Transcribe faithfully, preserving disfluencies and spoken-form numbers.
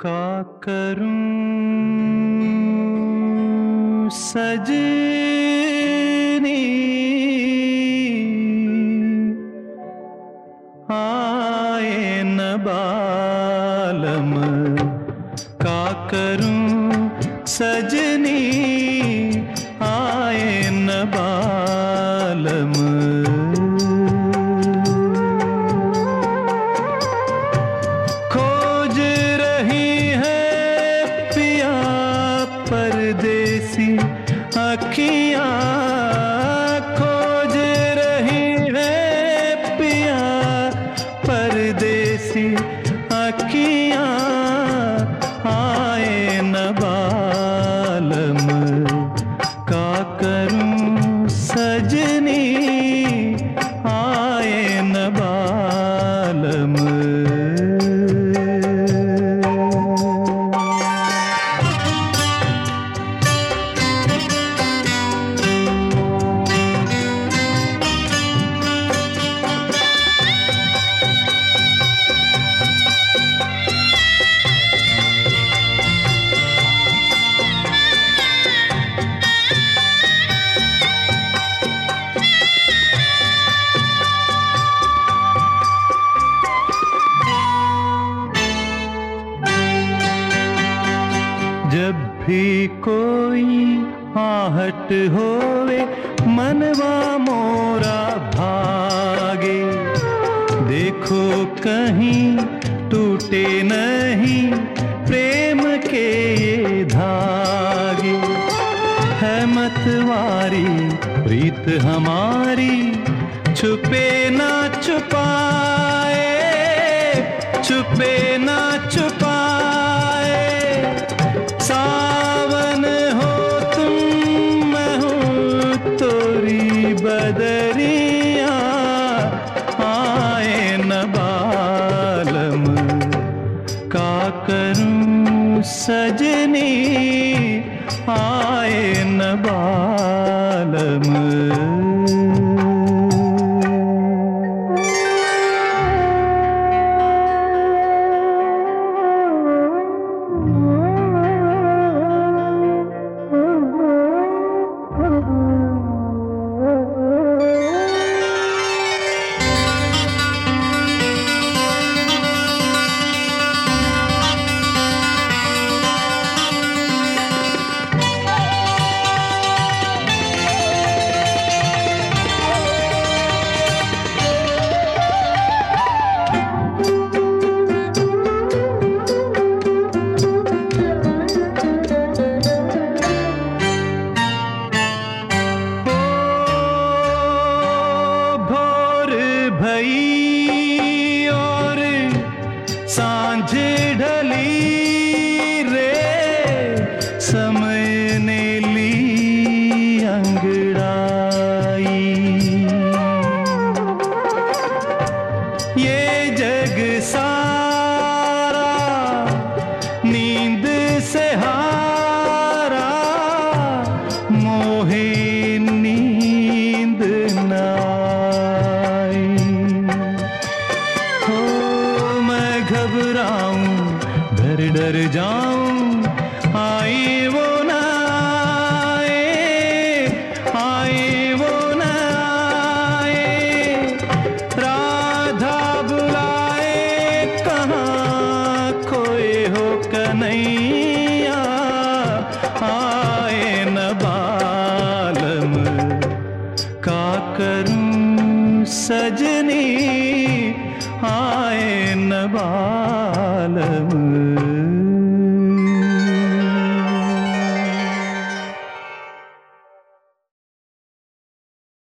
का करूं सजनी आए न बालम, का करूं सजनी आए न बालम। खोज रही है पिया परदेसी अखियां, खोज रही है पिया परदेसी अखियां आए न बालम, का करूं सजनी आए न बालम। जब भी कोई आहट होवे मनवा मोरा भागे, देखो कहीं टूटे नहीं प्रेम के ये धागे। है मतवारी प्रीत हमारी छुपे ना छुपाए, छुपे ना छुपाए। सावन हो तुम मैं हूँ तोरी बदरिया आए न बालम, का करूं सजनी आए न बालम। भई और सांझ ढली रे, समय ने ली अंगड़ाई। ये जग सारा नींद से हारा, मोहे नींद ना घबराऊं डर डर जाऊं आई वो न आए, आई वो न आए। राधा बुलाए कहाँ खोए हो कन्हैया आए न बालम, का करूं सजनी आए न बालम।